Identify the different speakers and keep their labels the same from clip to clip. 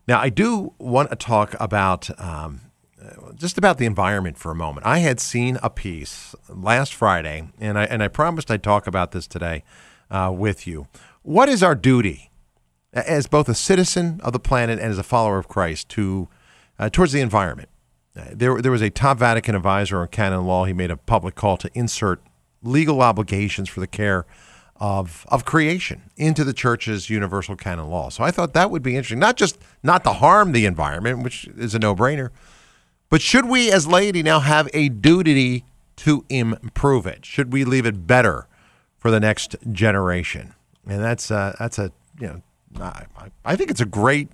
Speaker 1: Now, I do want to talk about just about the environment for a moment. I had seen a piece last Friday, and I promised I'd talk about this today with you. What is our duty as both a citizen of the planet and as a follower of Christ to towards the environment? There was a top Vatican advisor on canon law. He made a public call to insert legal obligations for the care of creation into the church's universal canon law. So I thought that would be interesting, not to harm the environment, which is a no-brainer, but should we as laity now have a duty to improve it? Should we leave it better for the next generation? And that's a I think it's a great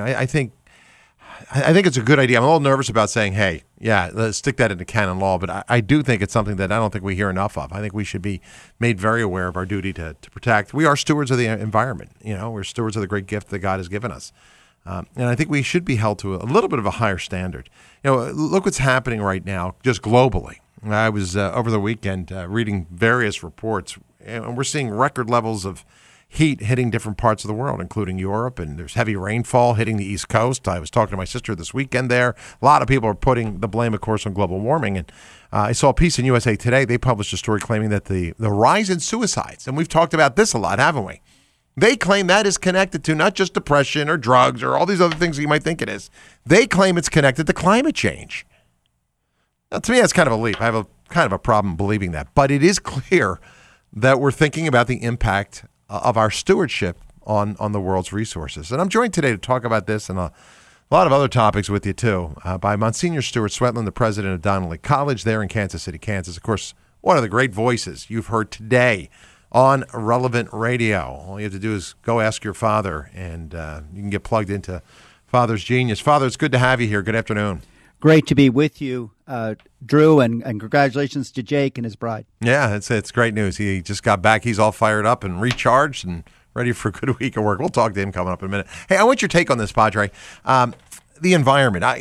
Speaker 1: I think it's a good idea. I'm a little nervous about saying, hey, yeah, let's stick that into canon law, but I do think it's something that I don't think we hear enough of. I think we should be made very aware of our duty to protect. We are stewards of the environment. We're stewards of the great gift that God has given us. And I think we should be held to a little bit of a higher standard. Look what's happening right now, just globally. I was over the weekend reading various reports, and we're seeing record levels of heat hitting different parts of the world, including Europe, and there's heavy rainfall hitting the East Coast. I was talking to my sister this weekend there. A lot of people are putting the blame, of course, on global warming. And I saw a piece in USA Today. They published a story claiming that the rise in suicides, and we've talked about this a lot, haven't we? They claim that is connected to not just depression or drugs or all these other things that you might think it is. They claim it's connected to climate change. Now, to me, that's kind of a leap. I have a problem believing that. But it is clear that we're thinking about the impact of our stewardship on the world's resources. And I'm joined today to talk about this and a lot of other topics with you, too, by Monsignor Stuart Swetland, the president of Donnelly College there in Kansas City, Kansas. Of course, one of the great voices you've heard today on Relevant Radio. All you have to do is go ask your father, and you can get plugged into Father's Genius. Father, it's good to have you here. Good afternoon.
Speaker 2: Great to be with you, Drew, and congratulations to Jake and his bride. Yeah,
Speaker 1: it's great news. He just got back. He's all fired up and recharged and ready for a good week of work. We'll talk to him coming up in a minute. Hey, I want your take on this, Padre. The environment. I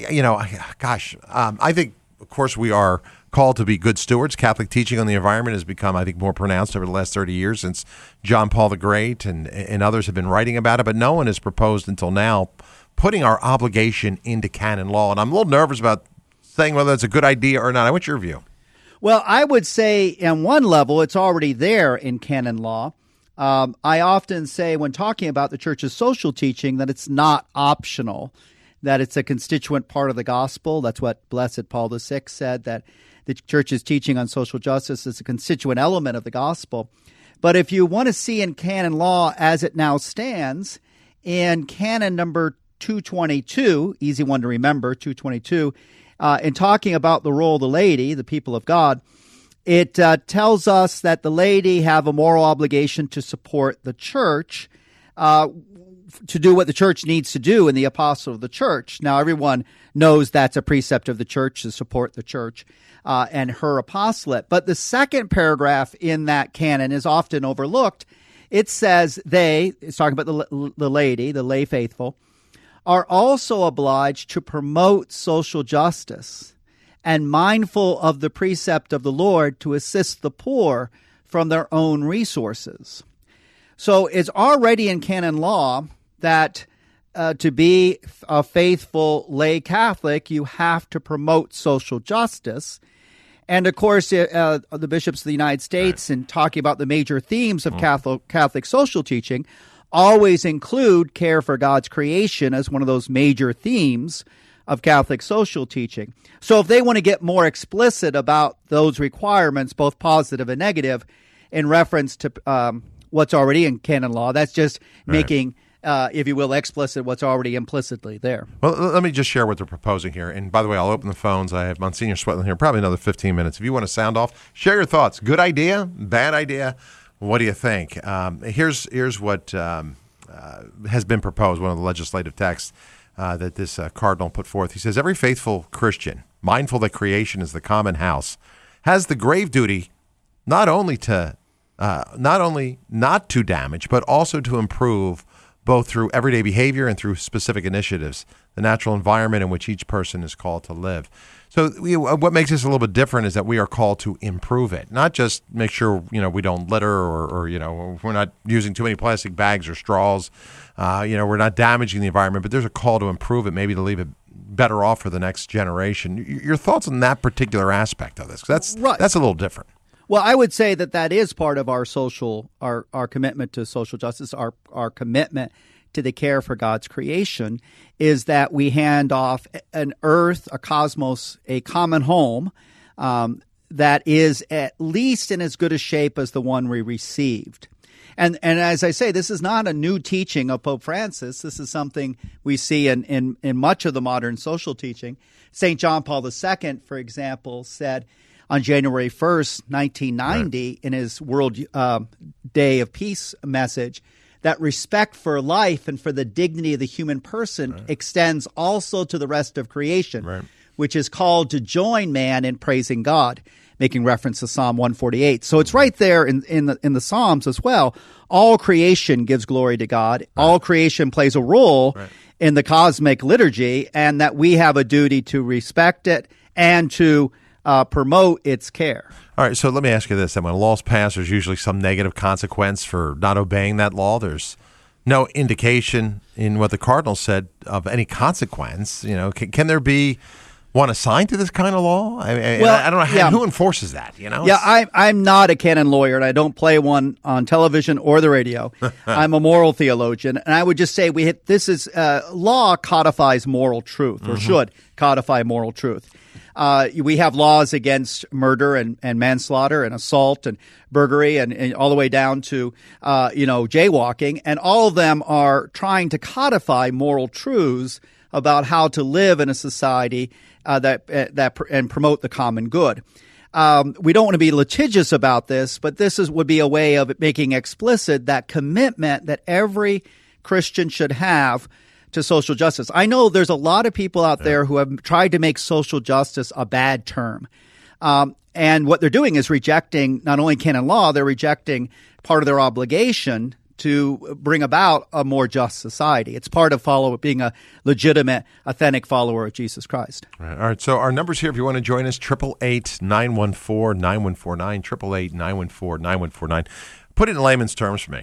Speaker 1: think, of course, we are called to be good stewards. Catholic teaching on the environment has become, I think, more pronounced over the last 30 years since John Paul the Great and others have been writing about it, but no one has proposed until now putting our obligation into canon law. And I'm a little nervous about saying whether it's a good idea or not. What's your view?
Speaker 2: Well, I would say on one level, it's already there in canon law. I often say when talking about the church's social teaching that it's not optional, that it's a constituent part of the gospel. That's what Blessed Paul VI said, that the church's teaching on social justice is a constituent element of the gospel. But if you want to see in canon law as it now stands, in canon number 222, easy one to remember, 222, in talking about the role of the laity, the people of God, it tells us that the laity have a moral obligation to support the church, to do what the church needs to do in the apostle of the church. Now, everyone knows that's a precept of the church to support the church and her apostolate. But the second paragraph in that canon is often overlooked. It says it's talking about the laity, the lay faithful, are also obliged to promote social justice and mindful of the precept of the Lord to assist the poor from their own resources. So it's already in canon law that to be a faithful lay Catholic, you have to promote social justice. And of course, the bishops of the United States, in talking about the major themes of Catholic social teaching, always include care for God's creation as one of those major themes of Catholic social teaching. So if they want to get more explicit about those requirements, both positive and negative, in reference to what's already in canon law, that's just making, if you will, explicit what's already implicitly there.
Speaker 1: Well, let me just share what they're proposing here. And by the way, I'll open the phones. I have Monsignor Swetland here, probably another 15 minutes. If you want to sound off, share your thoughts. Good idea? Bad idea? What do you think? Here's what has been proposed, one of the legislative texts that this cardinal put forth. He says, every faithful Christian, mindful that creation is the common house, has the grave duty not only not to damage, but also to improve both through everyday behavior and through specific initiatives, the natural environment in which each person is called to live. So what makes this a little bit different is that we are called to improve it, not just make sure, we don't litter or we're not using too many plastic bags or straws. We're not damaging the environment, but there's a call to improve it, maybe to leave it better off for the next generation. Your thoughts on that particular aspect of this? 'Cause that's a little different.
Speaker 2: Well, I would say that is part of our our commitment to social justice, our commitment to the care for God's creation, is that we hand off an earth, a cosmos, a common home that is at least in as good a shape as the one we received. And as I say, this is not a new teaching of Pope Francis. This is something we see in much of the modern social teaching. St. John Paul II, for example, said on January 1st, 1990, in his World Day of Peace message, that respect for life and for the dignity of the human person extends also to the rest of creation, which is called to join man in praising God, making reference to Psalm 148. So it's right there in the Psalms as well. All creation gives glory to God. All creation plays a role in the cosmic liturgy, and that we have a duty to respect it and to promote its care.
Speaker 1: All right, so let me ask you this. Then when a law's passed, there's usually some negative consequence for not obeying that law. There's no indication in what the Cardinal said of any consequence. Can there be one assigned to this kind of law? I don't know. Who enforces that?
Speaker 2: Yeah, I'm not a canon lawyer, and I don't play one on television or the radio. I'm a moral theologian, and I would just say law codifies moral truth, or should codify moral truth. We have laws against murder and manslaughter and assault and burglary and all the way down to, jaywalking. And all of them are trying to codify moral truths about how to live in a society and promote the common good. We don't want to be litigious about this, but would be a way of making explicit that commitment that every Christian should have to social justice. I know there's a lot of people out there who have tried to make social justice a bad term. And what they're doing is rejecting not only canon law, they're rejecting part of their obligation to bring about a more just society. It's part of being a legitimate, authentic follower of Jesus Christ.
Speaker 1: All right. So our numbers here, if you want to join us, 888-914-9149, 888-914-9149. Put it in layman's terms for me.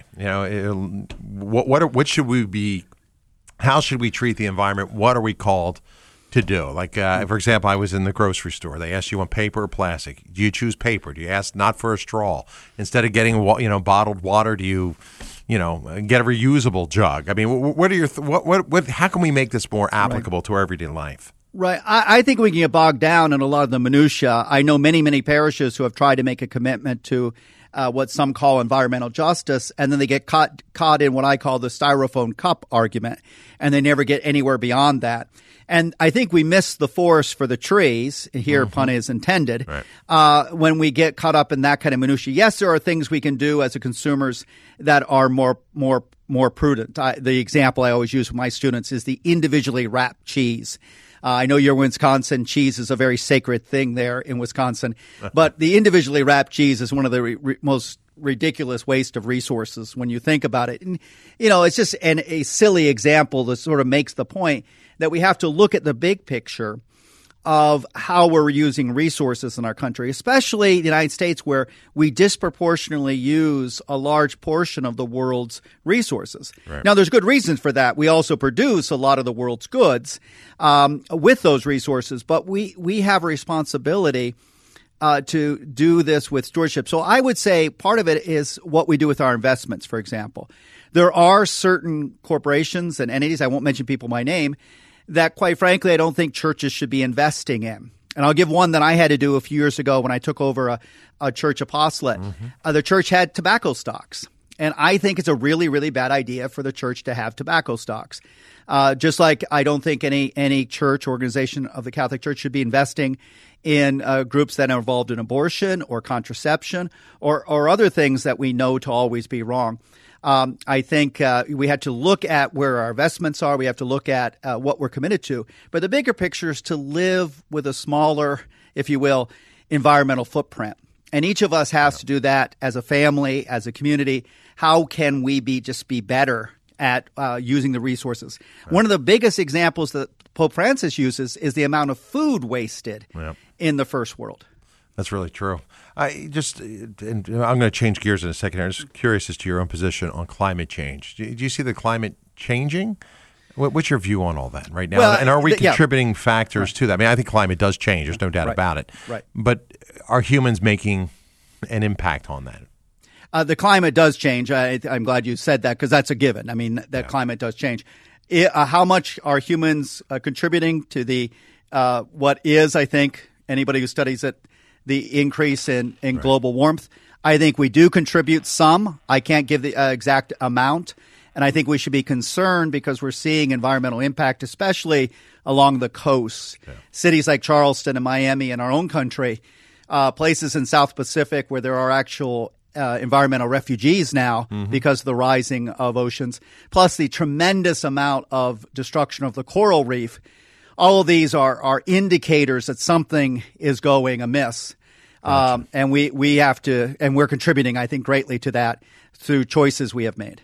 Speaker 1: What should we be? How should we treat the environment? What are we called to do? Like, for example, I was in the grocery store. They asked you on paper or plastic. Do you choose paper? Do you ask not for a straw? Instead of getting bottled water, do you get a reusable jug? I mean, what are your how can we make this more applicable to our everyday life?
Speaker 2: Right. I think we can get bogged down in a lot of the minutia. I know many, many parishes who have tried to make a commitment to what some call environmental justice, and then they get caught in what I call the styrofoam cup argument, and they never get anywhere beyond that. And I think we miss the forest for the trees, here pun is intended, when we get caught up in that kind of minutia. Yes, there are things we can do as a consumers that are more prudent. The example I always use with my students is the individually wrapped cheese. I know you're in Wisconsin. Cheese is a very sacred thing there in Wisconsin. But the individually wrapped cheese is one of the most ridiculous waste of resources when you think about it. And, it's just a silly example that sort of makes the point that we have to look at the big picture of how we're using resources in our country, especially the United States, where we disproportionately use a large portion of the world's resources. Right. Now, there's good reasons for that. We also produce a lot of the world's goods with those resources, but we have a responsibility to do this with stewardship. So I would say part of it is what we do with our investments, for example. There are certain corporations and entities, I won't mention people by name, that, quite frankly, I don't think churches should be investing in. And I'll give one that I had to do a few years ago when I took over a church apostolate. The church had tobacco stocks. And I think it's a really, really bad idea for the church to have tobacco stocks. Just like I don't think any church organization of the Catholic Church should be investing in groups that are involved in abortion or contraception or other things that we know to always be wrong. I think we had to look at where our investments are. We have to look at what we're committed to. But the bigger picture is to live with a smaller, if you will, environmental footprint. And each of us has to do that as a family, as a community. How can we be better at using the resources. One of the biggest examples that Pope Francis uses is the amount of food wasted in the first world.
Speaker 1: That's really true. I'm going to change gears in a second. I'm just curious as to your own position on climate change. Do you see the climate changing? What's your view on all that right now?
Speaker 2: Well,
Speaker 1: and are we contributing factors to that? I mean, I think climate does change. There's no doubt about it.
Speaker 2: Right.
Speaker 1: But are humans making an impact on that?
Speaker 2: The climate does change. I'm glad you said that because that's a given. I mean, that climate does change. How much are humans contributing to the what is, I think, anybody who studies it, the increase in global warmth? I think we do contribute some. I can't give the exact amount. And I think we should be concerned because we're seeing environmental impact, especially along the coast. Yeah. Cities like Charleston and Miami in our own country, places in South Pacific where there are actual environmental refugees now because of the rising of oceans, plus the tremendous amount of destruction of the coral reef. All of these are indicators that something is going amiss. Gotcha. And we have to, and we're contributing, I think, greatly to that through choices we have made.